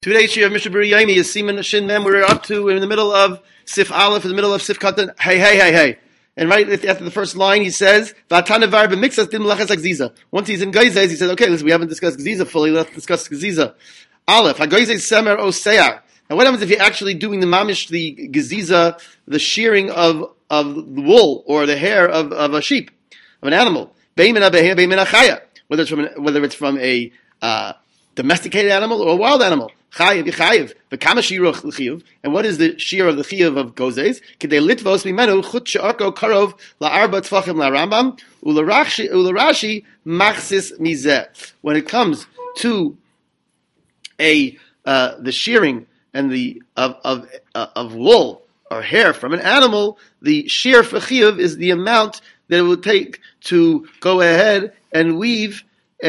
Today's year of Mishnah Berurah Yomi is Siman Shin Mem. We're up to, we're in the middle of Sif Aleph, in the middle of Sif Katan. Hey. And right after the first line, he says, "V'atanavar b'mixas dim lachas gziza." Once he's in Geizes, he says, "Okay, listen, we haven't discussed Gziza fully. Let's discuss Gziza." Aleph HaGeizes Semer O Seyar. Now, what happens if you're actually doing the mamish, the Gziza, the shearing of the wool or the hair of a sheep, of an animal? Whether it's from a domesticated animal or a wild animal. Chayiv, Yechayiv, v'kama shiruch l'chiyuv, and what is the shear of the chiyuv of gozes? K'dei litvos mimenu chut she'arko karov la'arba tfachim la'rambam u'larashi machsis mizeh. When it comes to the shearing and the of wool or hair from an animal, the shear for chiyuv is the amount that it would take to go ahead and weave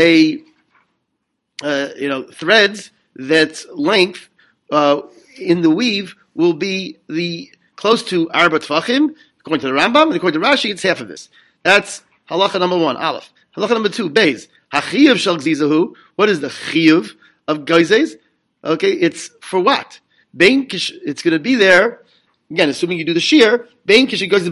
threads that length in the weave will be the close to arba tfachim, according to the Rambam, and according to Rashi, it's half of this. That's halacha number 1, Aleph. Halacha number 2, Beis. Hachiyuv shel gzizahu. What is the chiyuv of gozes? Okay, it's for what? It's going to be there, again, assuming you do the shear, whether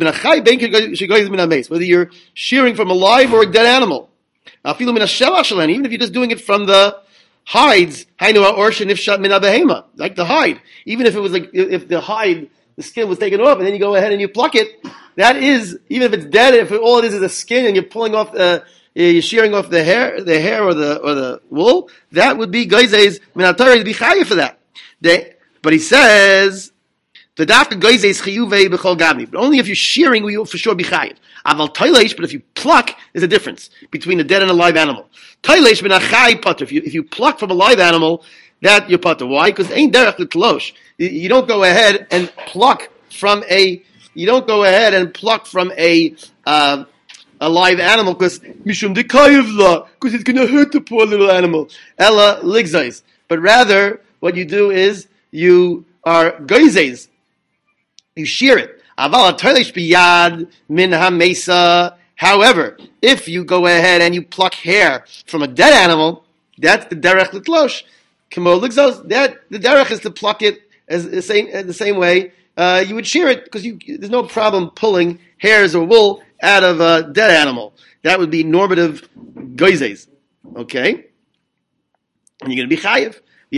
you're shearing from a live or a dead animal. Even if you're just doing it from the hides, like the hide. Even if it was if the hide, the skin was taken off, and then you go ahead and you pluck it, that is, even if it's dead, if all it is a skin, and you're pulling off, you're shearing off the hair or the wool, that would be geizes minatari to be chayiv for that. But he says, the dafka geizes chiyuvei b'chol gabni. But only if you're shearing will you for sure be chayiv. Aval toileish, but if you pluck, there's a difference between a dead and a live animal. Toileish ben achai potter. If you pluck from a live animal, that you're potter. Why? Because ain't derech l'tlosh. You don't go ahead and pluck from a live animal because mishum dekayivla, because it's going to hurt the poor little animal. Ella ligzais. But rather, what you do is you are geizes. You shear it. However, if you go ahead and you pluck hair from a dead animal, that's the derech l'tlosh. That the derech is to pluck it as the same way you would shear it, because there's no problem pulling hairs or wool out of a dead animal. That would be normative geizes. Okay, and you're going to be chayiv.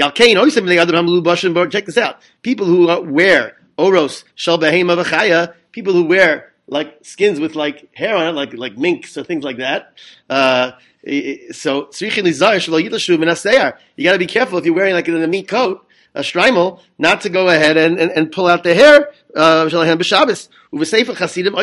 Check this out. People who wear oros shel behema v'chaya, people who wear like skins with like hair on it, like minks or things like that. So you got to be careful if you're wearing like a meat coat, a shtreimel, not to go ahead and pull out the hair. Sefer Chasidim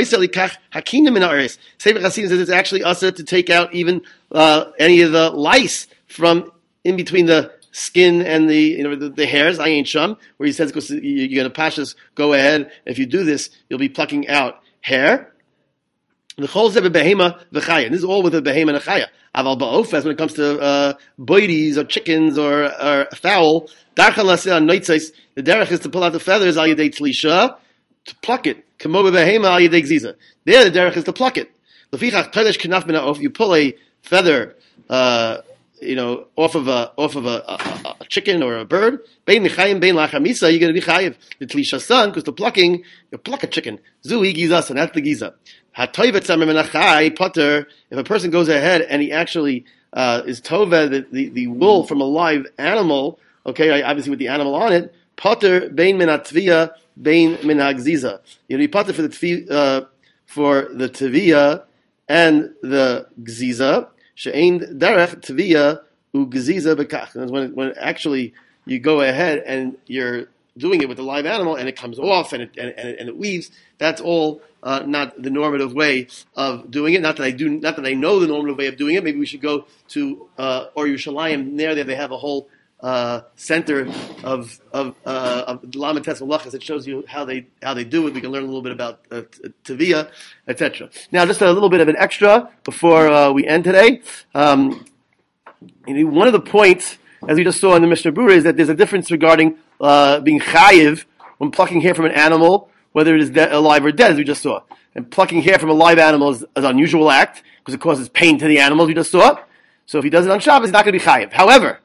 says it's actually usher to take out even any of the lice from in between the skin and the hairs, I ain't shum, where he says, because you're going to pashas, go ahead, if you do this, you'll be plucking out hair. The chol zeh behema v'chaya. This is all with a behema and a chaya. Aval ba'ofes, when it comes to boidies or chickens or fowl, darcha laseh on noitzais, the derech is to pull out the feathers al yedei tlisha, to pluck it. Kamo behema al yedei gziza. There the derech is to pluck it. Lefichach todesh kenaf min ha'of, you pull a feather, off of a chicken or a bird, bein mechayim bein lachamisa, you're going to be chayiv. The tlisha son, because the plucking, you pluck a chicken. Zui gizas, and that's the giza. Hatoivet samer menachai potter. If a person goes ahead and he actually is tova the wool from a live animal, okay, obviously with the animal on it, potter bein min hatvia bein min hagziza. You're going to be potter for the tvia and the gziza. She'ein derech tvia u'gziza bekach. And when actually you go ahead and you're doing it with a live animal and it comes off and it weaves, that's all not the normative way of doing it. Not that I know the normative way of doing it. Maybe we should go to or Yerushalayim. There they have a whole center of Lamed Tes Malachas that shows you how they do it. We can learn a little bit about Tavia, etc. Now, just a little bit of an extra before we end today. One of the points, as we just saw in the Mishnah Berurah, is that there's a difference regarding being chayiv when plucking hair from an animal, whether it is alive or dead, as we just saw. And plucking hair from a live animal is an unusual act because it causes pain to the animal, as we just saw. So if he does it on Shabbos, he's not going to be chayiv. However,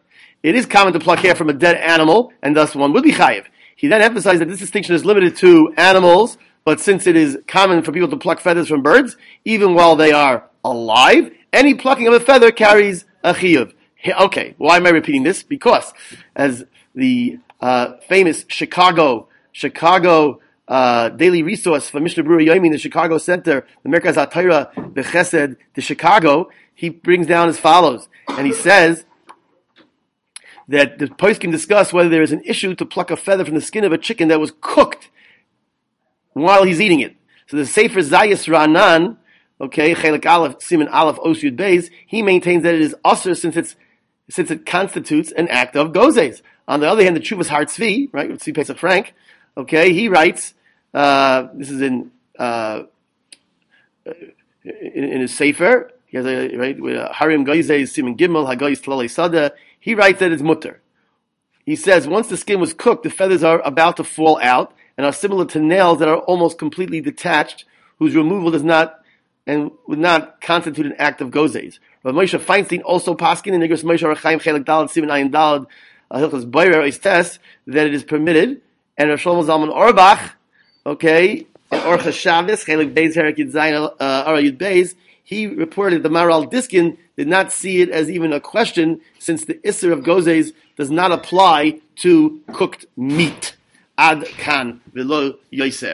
it is common to pluck hair from a dead animal, and thus one would be chayiv. He then emphasized that this distinction is limited to animals, but since it is common for people to pluck feathers from birds, even while they are alive, any plucking of a feather carries a chiyuv. Okay, why am I repeating this? Because as the famous Chicago daily resource for Mishnah Berurah Yomi in the Chicago Center, the Merkaz HaTorah, the Chesed, the Chicago, he brings down as follows, and he says that the post can discuss whether there is an issue to pluck a feather from the skin of a chicken that was cooked while he's eating it. So the Sefer Zayis Ranan, okay, Chelik Aleph, Siman Aleph, Os Yud Beis, he maintains that it is usher since it constitutes an act of gozes. On the other hand, the Chuvas Har Tzvi, right, with Tzvi Pesach Frank, okay, he writes, this is in his Sefer, he has a, right, Harim Gozes, Siman Gimel, Hagoyis Tlalei Sada, he writes that it's mutter. He says, once the skin was cooked, the feathers are about to fall out and are similar to nails that are almost completely detached, whose removal does not and would not constitute an act of gozes. Rav Moshe Feinstein also paskin in Nigros Moshe Rechaim Chelik Dalad Siman Ayin Dalad Hilchos Boirer Eistes that it is permitted, and Rav Shlomo Zalman Auerbach, okay, in Orchos Shabbos Chelik Beis Herik Yud Zayin Ara Yud Beis, he reported the Maral Diskin did not see it as even a question, since the Isser of Gozes does not apply to cooked meat. Ad kan v'lo yoser.